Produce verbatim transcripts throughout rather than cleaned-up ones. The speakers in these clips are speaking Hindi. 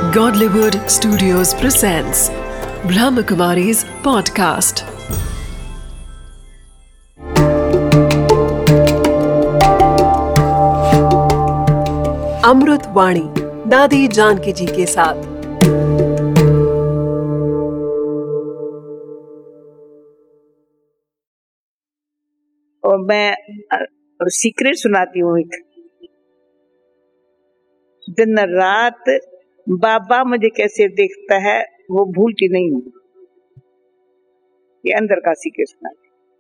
Godlywood Studios presents Brahmakumari's podcast. अमृत वाणी दादी जानकी जी के साथ। और मैं सीक्रेट सुनाती हूँ। एक दिन रात बाबा मुझे कैसे देखता है वो भूलती नहीं हूँ। ये अंदर का सीक्रेट सुना।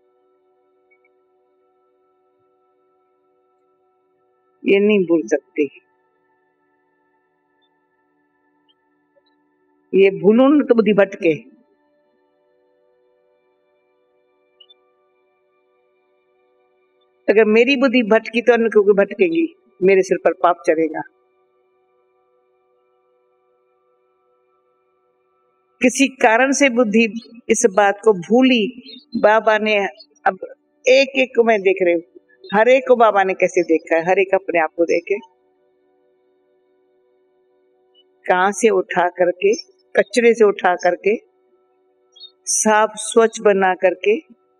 ये नहीं भूल सकती। ये भूलूं न तो बुद्धि भटके। अगर मेरी बुद्धि भटकी तो अन्य क्यों भटकेगी, मेरे सिर पर पाप चढ़ेगा। किसी कारण से बुद्धि इस बात को भूली। बाबा ने अब एक एक को मैं देख रही हूँ, हर एक को बाबा ने कैसे देखा है, हर एक अपने आप को देखे। कहां से उठा करके, कचरे से उठा करके, साफ स्वच्छ बना करके,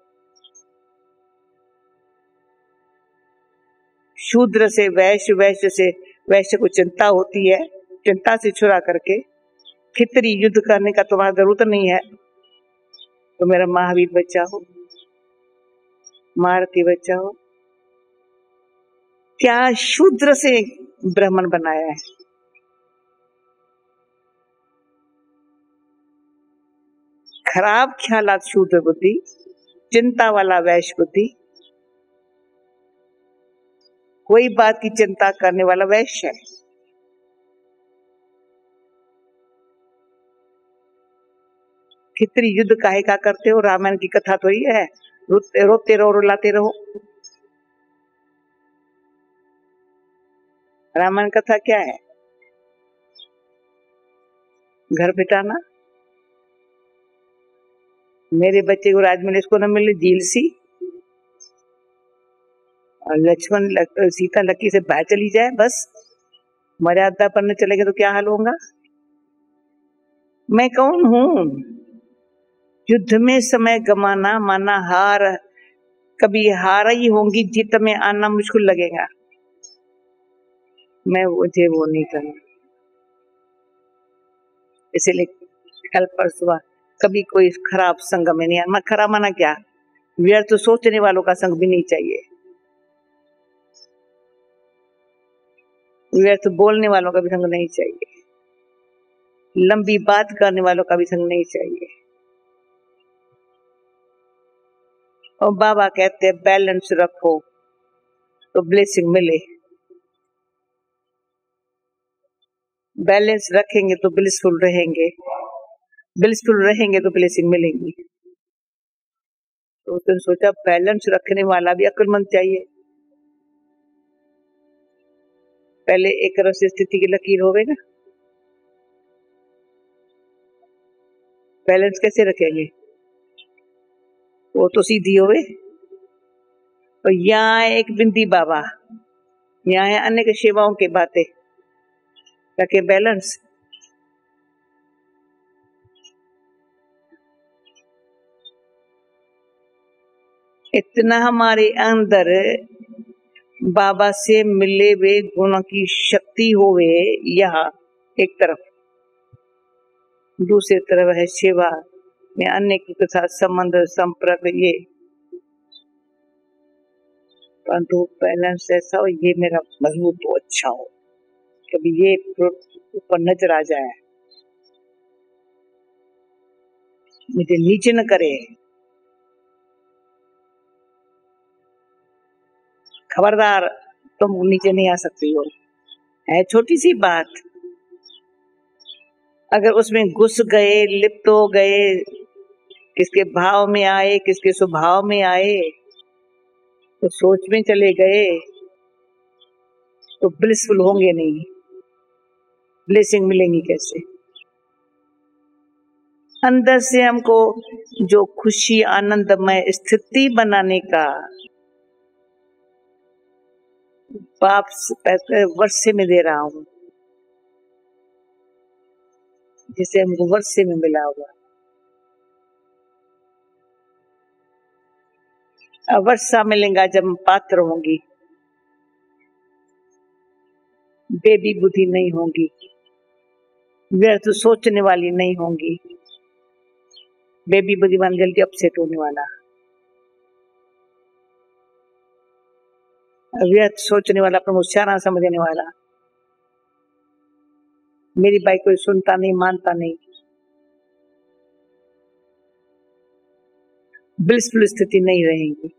शूद्र से वैश्य, वैश्य से वैश्य को चिंता होती है, चिंता से छुड़ा करके खितरी युद्ध करने का तुम्हारा जरूरत नहीं है। तो मेरा महावीर बच्चा हो, मारुति बच्चा हो। क्या शूद्र से ब्राह्मण बनाया है। खराब ख्यालात शूद्र बुद्धि, चिंता वाला वैश्य बुद्धि, कोई बात की चिंता करने वाला वैश्य है। खितरी युद्ध काहे का करते हो, रामायण की कथा तो ये है, रोते रोते रहो, रुलाते रहो। रामायण कथा क्या है? घर बिठाना। मेरे बच्चे को राज मिले, इसको न मिले झील सी, और लक्ष्मण लक, सीता लकी से बाहर चली जाए, बस मर्यादा पर न चलेगा तो क्या हाल होगा। मैं कौन हूं? युद्ध में समय गमाना माना हार। कभी हार ही होंगी, जीत में आना मुश्किल लगेगा। मैं मुझे वो नहीं करना। इसीलिए कल परसुआ कभी कोई खराब संग में नहीं आना। खराब माना क्या, व्यर्थ तो सोचने वालों का संग भी नहीं चाहिए, व्यर्थ तो बोलने वालों का भी संग नहीं चाहिए, लंबी बात करने वालों का भी संग नहीं चाहिए। और बाबा कहते हैं बैलेंस रखो तो ब्लेसिंग मिले। बैलेंस रखेंगे तो ब्लिसफुल रहेंगे, ब्लिसफुल रहेंगे तो ब्लेसिंग मिलेंगी। तो उसने सोचा बैलेंस रखने वाला भी अक्लमंद चाहिए। पहले एक रस स्थिति की लकीर होवे ना, बैलेंस कैसे रखेंगे, वो तो सीधी होवे। और यहाँ एक बिंदी बाबा, यहाँ है अनेक सेवाओं की बातें, ताकि बैलेंस। इतना हमारे अंदर बाबा से मिले हुए गुणों की शक्ति होवे, यहाँ एक तरफ, दूसरी तरफ है सेवा में अन्य के साथ संबंध संपर्क। ये परंतु बैलेंस ऐसा हो, ये मेरा मजबूत हो, अच्छा हो, कभी ये ऊपर नजर आ जाए, मुझे नीचे न करे। खबरदार, तुम नीचे नहीं आ सकती हो। है छोटी सी बात, अगर उसमें घुस गए, लिप्त हो गए, किसके भाव में आए, किसके स्वभाव में आए, तो सोच में चले गए, तो ब्लिसफुल होंगे नहीं, ब्लेसिंग मिलेंगी कैसे। अंदर से हमको जो खुशी आनंदमय स्थिति बनाने का बाप पैसे वर्ष में दे रहा हूं, जिसे हमको वर्षे में मिला हुआ। अब वर्षा मिलेगा जब हम पात्र होंगी, बेबी बुद्धि नहीं होगी, व्यर्थ सोचने वाली नहीं होंगी। बेबी बुद्धिमान जल्दी अपसेट होने वाला, व्यर्थ सोचने वाला, अपना होशियार समझने वाला, मेरी बात कोई सुनता नहीं, मानता नहीं, ब्लिसफुल स्थिति नहीं रहेगी।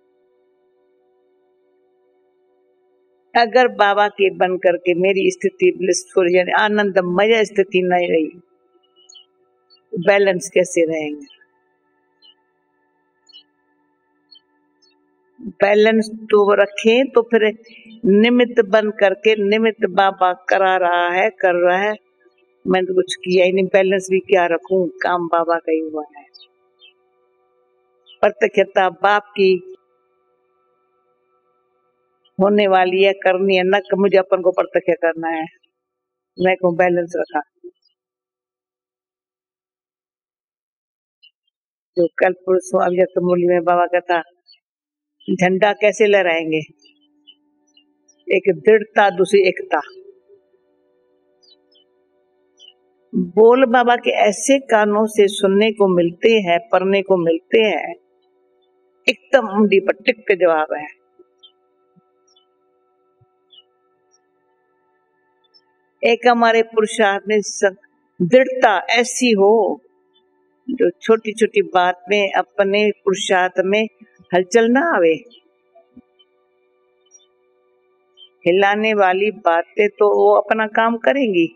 अगर बाबा के बन करके मेरी स्थिति ब्लिसफुल यानी आनंदमय स्थिति नहीं रही, बैलेंस कैसे रहेंगे? बैलेंस तो रखें तो फिर निमित्त बन करके, निमित्त बाबा करा रहा है, कर रहा है, मैंने तो कुछ किया ही नहीं, बैलेंस भी क्या रखूं, काम बाबा का ही हुआ है। प्रत्यक्षता बाप की होने वाली है, करनी है, न मुझे अपन को प्रत्यक्ष करना है, मैं को बैलेंस रखा। जो कल परसों अभिव्यक्त मूल्य में बाबा कहता, झंडा कैसे लहराएंगे? एक दृढ़ता, दूसरी एकता। बोल बाबा के ऐसे कानों से सुनने को मिलते हैं, पढ़ने को मिलते हैं, एकदम उंगली पर टिक के जवाब है। एक हमारे पुरुषार्थ में दृढ़ता ऐसी हो जो छोटी छोटी बात में अपने पुरुषार्थ में हलचल ना आवे। हिलाने वाली बातें तो वो अपना काम करेंगी,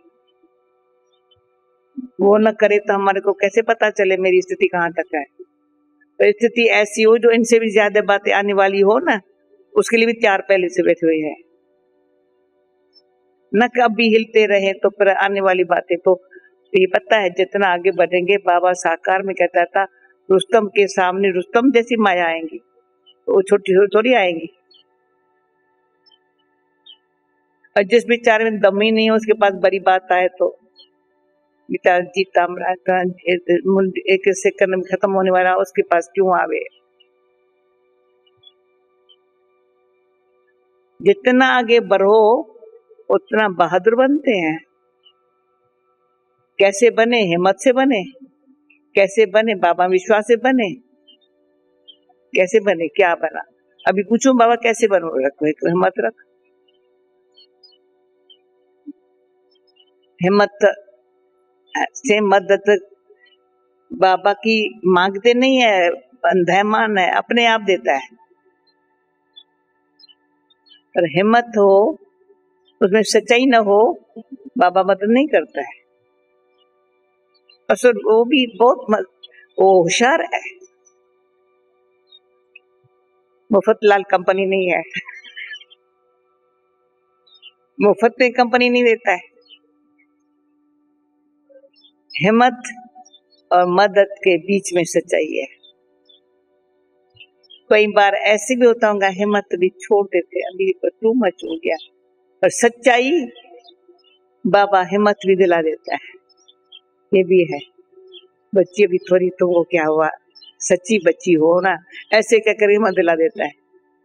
वो न करे तो हमारे को कैसे पता चले मेरी स्थिति कहाँ तक है। तो स्थिति ऐसी हो जो इनसे भी ज्यादा बातें आने वाली हो ना, उसके लिए भी तैयार पहले से बैठे हुए हैं। न कभी हिलते रहे तो फिर आने वाली बातें तो, तो ये पता है जितना आगे बढ़ेंगे, बाबा साकार में कहता था रुस्तम के सामने रुस्तम जैसी माया आएंगी, तो वो छोटी छोटी थोड़ी आएंगी। और जिस बेचारे में दम ही नहीं हो उसके पास बड़ी बात आए तो बेचारा जीता एक सेकंड में खत्म होने वाला, उसके पास क्यों आवे। जितना आगे बढ़ो उतना बहादुर बनते हैं। कैसे बने? हिम्मत से बने। कैसे बने? बाबा विश्वास से बने। कैसे बने? क्या बना? अभी पूछूं बाबा कैसे बनो? रखो एक हिम्मत रख। हिम्मत से मदद बाबा की मांगते नहीं है, बंधमान है, अपने आप देता है। पर हिम्मत हो, उसमें सच्चाई न हो, बाबा मदद नहीं करता है। असर वो भी बहुत वो होशियार है, मुफ्त लाल कंपनी नहीं है, मुफ्त में कंपनी नहीं देता है। हिम्मत और मदद के बीच में सच्चाई है। कई बार ऐसे भी होता होगा, हिम्मत भी छोड़ देते, अभी टू मच हो गया, पर सच्चाई बाबा हिम्मत भी दिला देता है। ये भी है। बच्ची भी थोड़ी तो वो क्या हुआ, सच्ची बच्ची हो ना, ऐसे क्या कर हिम्मत दिला देता है।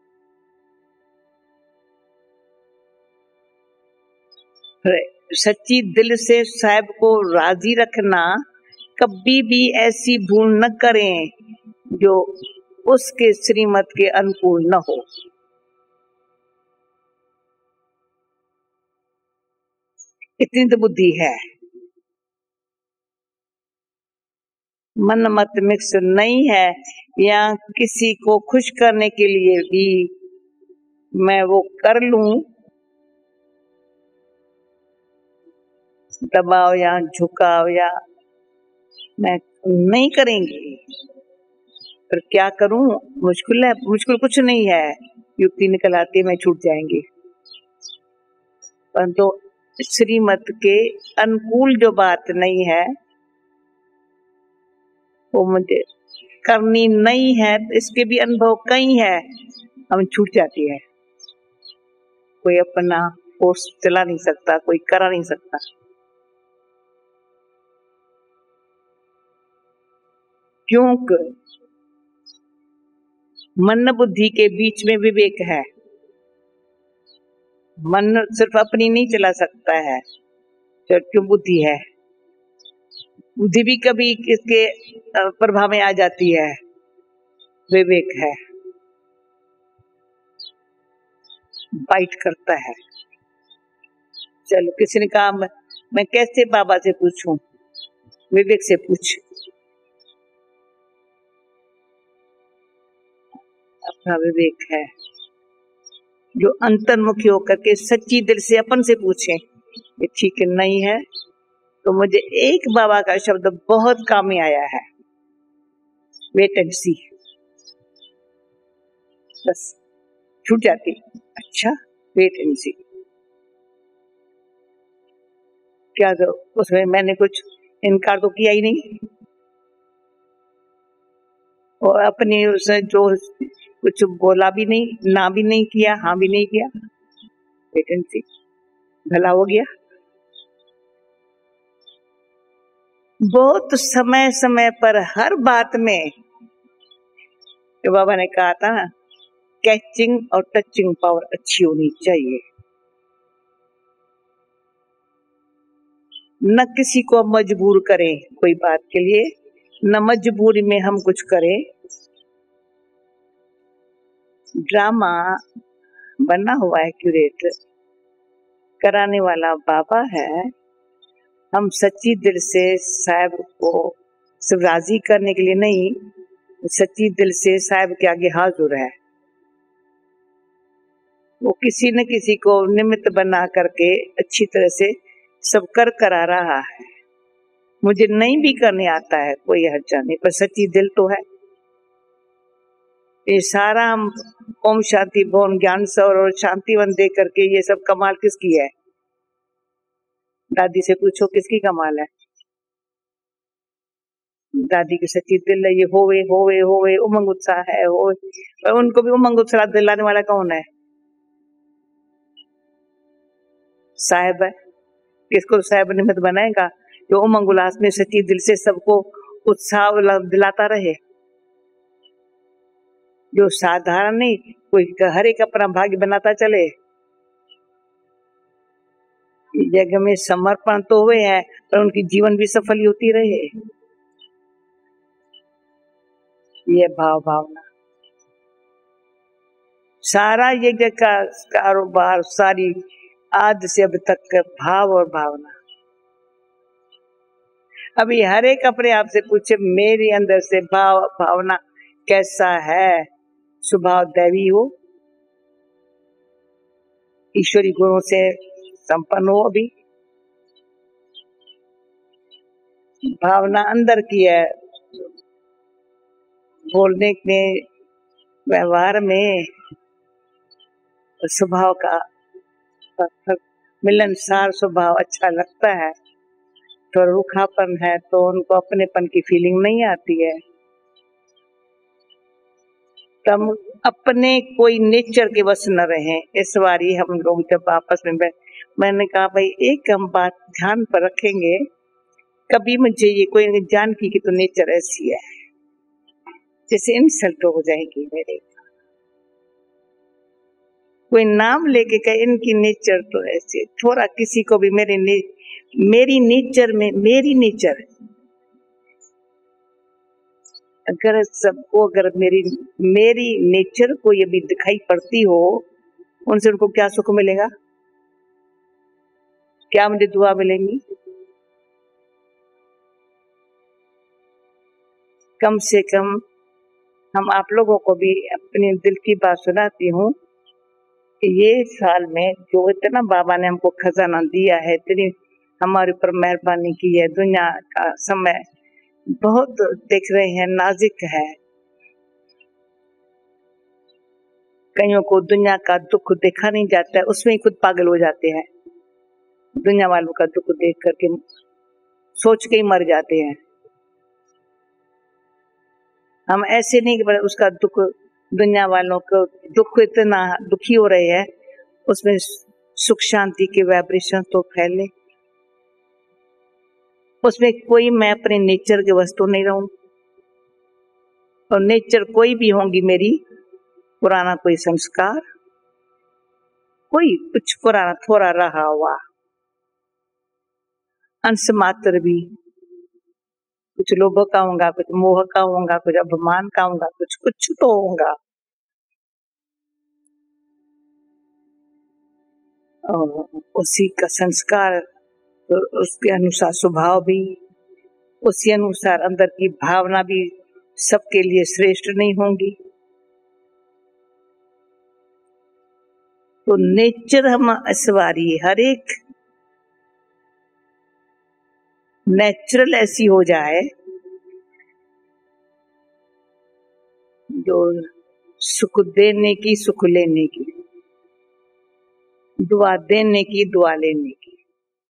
सच्ची दिल से साहब को राजी रखना, कभी भी ऐसी भूल न करें जो उसके श्रीमत के अनुकूल न हो। इतनी तो बुद्धि है। मन मत मिक्स नहीं है, या किसी को खुश करने के लिए भी मैं वो कर लूं, दबाव या झुकाव या मैं नहीं करेंगी। पर क्या करूं? मुश्किल है, मुश्किल कुछ नहीं है, युक्ति निकल आती है, मैं छूट जाएंगी। परंतु तो श्रीमत के अनुकूल जो बात नहीं है वो मुझे करनी नहीं है, इसके भी अनुभव कई है, हम छूट जाती है। कोई अपना फोर्स चला नहीं सकता, कोई करा नहीं सकता। क्योंकि मन बुद्धि के बीच में विवेक है। मन सिर्फ अपनी नहीं चला सकता है, तो क्यों बुद्धि है। बुद्धि भी कभी किसके प्रभाव में आ जाती है, विवेक है, बाइट करता है। चलो, किसी ने कहा मैं कैसे बाबा से पूछूं, विवेक से पूछ। अपना विवेक है जो अंतर्मुखी होकर के सच्ची दिल से अपन से पूछे ये ठीक नहीं है। तो मुझे एक बाबा का शब्द बहुत काम में आया है, वेट एंड सी। बस छूट जाती, अच्छा वेट एंड सी। क्या तो उसमें मैंने कुछ इनकार तो किया ही नहीं, और अपनी उसने जो कुछ बोला भी नहीं, ना भी नहीं किया, हाँ भी नहीं किया, वेट एंड सी, भला हो गया। बहुत समय समय पर हर बात में, तो बाबा ने कहा था ना, कैचिंग और टचिंग पावर अच्छी होनी चाहिए। न किसी को मजबूर करें कोई बात के लिए, न मजबूरी में हम कुछ करें। ड्रामा बना हुआ है, क्यूरेट कराने वाला बाबा है। हम सच्ची दिल से साहब को सिर्फ राजी करने के लिए नहीं, सच्ची दिल से साहब के आगे हाजिर है। वो किसी न किसी को निमित्त बना करके अच्छी तरह से सब कर करा रहा है। मुझे नहीं भी करने आता है, कोई हर्जा नहीं, पर सच्ची दिल तो है। ये सारा हम ओम शांति भवन ज्ञान सौर और शांतिवन दे करके ये सब कमाल किसकी है? दादी से पूछो किसकी कमाल है? दादी की सच्ची दिल है। ये होवे होवे होवे उमंग उत्साह है, होवे। उनको भी उमंग उत्साह दिलाने वाला कौन है? साहब है। किसको साहब निमित्त बनाएगा? जो उमंग उल्लास में सच्ची दिल से सबको उत्साह दिलाता रहे, जो साधारण नहीं, कोई हर एक अपना भाग्य बनाता चले। जगह में समर्पण तो हुए हैं, पर उनकी जीवन भी सफल होती रहे। ये भाव भावना, सारा यज्ञ का कारोबार, सारी आदि से अब तक का भाव और भावना। अभी हर एक अपने आप से पूछे, मेरे अंदर से भाव भावना कैसा है? स्वभाव दैवी हो, ईश्वरी गुणों से संपन्न हो। अभी भावना अंदर की है, बोलने में, व्यवहार में, स्वभाव का मिलनसार स्वभाव अच्छा लगता है। तो रूखापन है तो उनको अपनेपन की फीलिंग नहीं आती है। तब अपने कोई नेचर के बस न रहे। इस बारी हम लोग जब आपस में बैठ, मैंने कहा भाई एक हम बात ध्यान पर रखेंगे, कभी मुझे ये कोई जानकी की तो नेचर ऐसी है, जैसे इंसल्ट हो जाएगी मेरे। कोई नाम लेके कहे इनकी नेचर तो ऐसे, थोड़ा किसी को भी मेरे ने, मेरी नेचर में, मेरी नेचर अगर सबको, अगर मेरी मेरी नेचर को ये भी दिखाई पड़ती हो, उनसे उनको क्या सुख मिलेगा? क्या मुझे दुआ मिलेंगी? कम से कम हम आप लोगों को भी अपने दिल की बात सुनाती हूँ कि ये साल में जो इतना बाबा ने हमको खजाना दिया है, इतनी हमारे ऊपर मेहरबानी की है। दुनिया का समय बहुत देख रहे हैं नाजुक है, कईयों को दुनिया का दुख देखा नहीं जाता है, उसमें ही खुद पागल हो जाते हैं। दुनिया वालों का दुख देख करके सोच के ही मर जाते हैं। हम ऐसे नहीं कि उसका दुख, दुनिया वालों को दुख इतना दुखी हो रहे हैं, उसमें सुख शांति के वाइब्रेशन तो फैले, उसमें कोई मैं अपने नेचर के वस्तु नहीं रहूं। और नेचर कोई भी होंगी मेरी, पुराना कोई संस्कार, कोई कुछ पुराना थोड़ा रहा हुआ अंश मात्र भी, कुछ लोभ का होगा, कुछ मोह का होगा, कुछ अभिमान का होगा, कुछ कुछ तो होगा। और उसी का संस्कार, तो उसके अनुसार स्वभाव भी, उसी अनुसार अंदर की भावना भी सबके लिए श्रेष्ठ नहीं होंगी। तो नेचर हम असवारी, हर एक नेचुरल ऐसी हो जाए जो सुख देने की, सुख लेने की, दुआ देने की, दुआ लेने की।